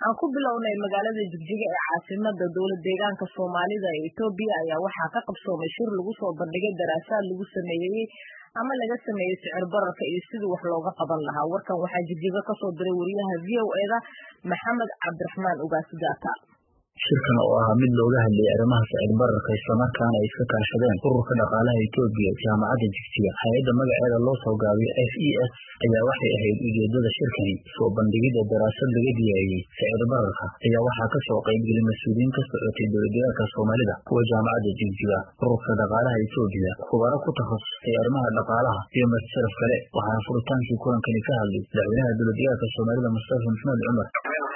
aan ku bilownay magaalada Jigjiga ee caasimadda dowlad deegaanka Soomaalida ee Itoobiya ayaa waxaa ka qabsoomay shir lagu soo bandhigay daraasad lagu sameeyay ama laga sameeyay sicir bararka iyo sidii wax looga qaban lahaa. Warkan waxaa Jigjiga ka soo diray wariyaha VOA-da Maxamed Cabdiraxmaan Ugaasgaata. shirkan oo ah mid looga hadlayay arrimaha sicir bararka isla markaana ay iska kaashadeen ururka dhaqaalaha Itoobiya jaamacadda Jigjiga hay'adda magaceeda loo soo gaabiyo FES ayaa waxay ahayd ujeedada shirkani soo bandhigida daraasad laga diyaariyay sicir bararka ayaa waxaa ka soo qaybgalay mas'uuliyiin ka socotay dowladda Soomaalida kuwa jaamacadda Jigjiga ururka dhaqaalaha Itoobiya khubaro ku takhasusay arrimaha dhaqaalaha iyo mas'uul kale waxaana furitaankii kulankani ka hadlay madaxweynaha dowladda Soomaalida Mustafa Maxamed Cumar.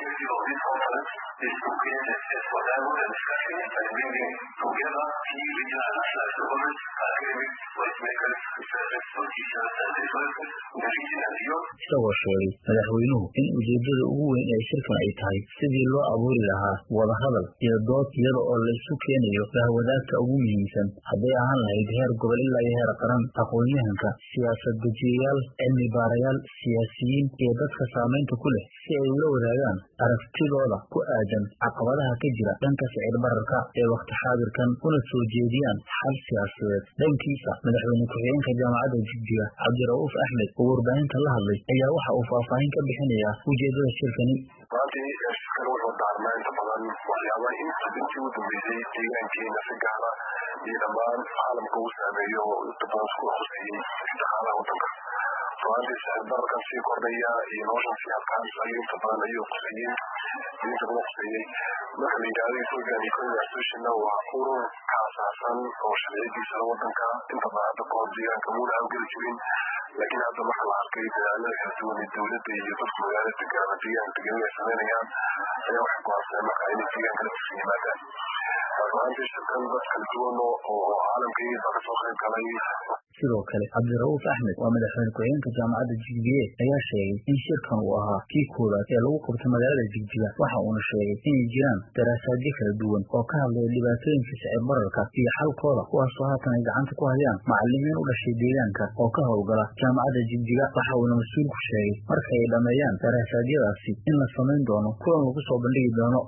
isagoo sheegay madaxweynuhu in ujeedada ugu weyn ee shirkan ay tahay sidii loo abuuri lahaa wadahadal iyo dood iyada oo la isu keenayo bahwadaagta ugu muhiimsan hadday ahaan lahayd heer gobol ilaa iyo heer qaran aqoon-yahanka siyaasad dejiyayaal cilmi baarayaal siyaasiyiin iyo dadka saamaynta ku leh si ay ula wadaagaan aragtidooda ku aadan caqabadaha ka jira dhanka sicir bararka ee waqti xaadirkan una soo jeediyaan xal siyaasadeed. dhankiisa madaxweyne ku-xigeenka jaamacadda Jigjiga Cabdirauf Axmed oo warbaahinta la hadlay ayaa waxa uu faahfaahin ka bixinayaa ujeedada shirkani. shirkan wuxuu daarnaa inta badan waxyaabaha intii u dambeysay deegaankeena si gaara iyo dhammaan caalamka uu saameeyo inta badan isku khuseeyey dhaqaalaha waddanka. sicir bararkan sii kordhaya iyo noloshan sii adkaanaysa inta badan ayuu khuseeyey marka la yidhaahdo Ethiopian Economic Association waa urur ka aasaasan oo sharciyadiisa waddanka inta badan hadda kahor deegaanka muuna hawgeli jirin laakiin hadda waxaa la arkay dadaalada kala duwan ee dowladda iyo dadka magaalada degan ama deegaanka degan ay samaynayaan ayaa waxay go'aansadeen marka inay deegaanka la tusoo yimaadaan. maanta shirkan dad kala duwan oo caalamka iyo ka soo qayb galay. sidoo kale Cabdirauf Axmed waa madaxweyne ku-xigeenka jaamacadda Jigjiga ayaa sheegay in shirkan uu ahaa kii koowaad ee lagu qabtay magaalada Jigjiga waxa uuna sheegay inay jiraan daraasaadyo kala duwan oo ka hadlaya dhibaatooyinka sicir bararka iyo xalkooda kuwaasoo haatan ay gacanta ku hayaan macallimiin u dhashay deegaanka oo ka howlgala jaamacadda Jigjiga. waxa uuna mas-uulku sheegay marka ay dhammeeyaan daraasadyadaasi in la samayn doono kulan lagu soo bandhigi doono.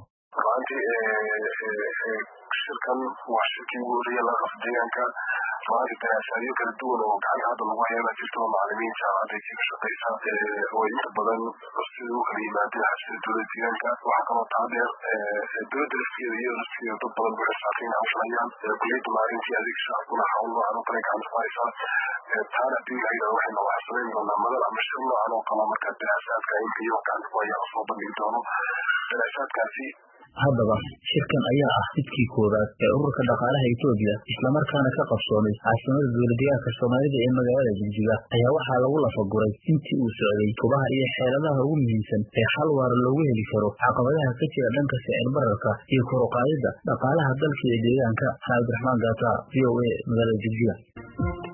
shirkan waa shirkii ugu horreeyay laga qabto deegaanka. daraasaadyo kala duwan oo gacanta hadda lagu hayaa jirto macallimiin jaamacadda ka shaqeysa oo inta badan sida u kala yimaadeen xabsida dowladda deegaanka. waxaa kaloo taadeer dowladda laftigeeda iyo laftigeeda dad badan bu xisaabtay in hawshanayaan kuliyadda maalintii adeeg shacabkuna hawl noocan oo kale gacanta ku haysaa. taana hadii la yidhahdo waxaan samayn doonaa madal ama shir noocan oo kale marka daraasaadka inta iyo gacanta ku hayaa lasoo bandhigi doono daraasaadkaasi. haddaba shirkan ayaa ah midkii koowaad ee ururka dhaqaalaha Itoobiya isla markaana ka qabsoomay caasimadda dowladda Soomaalida ee magaalada Jigjiga ayaa waxaa lagu lafaguray intii uu socday kubaha iyo xeeladaha ugu muhiimsan ee xal waara loogu heli karo caqabadaha ka jira dhanka sicir bararka iyo kor u qaadida dhaqaalaha dalka iyo deegaanka. Cabdiraxmaan Gaata, VOA, magaalada Jigjiga.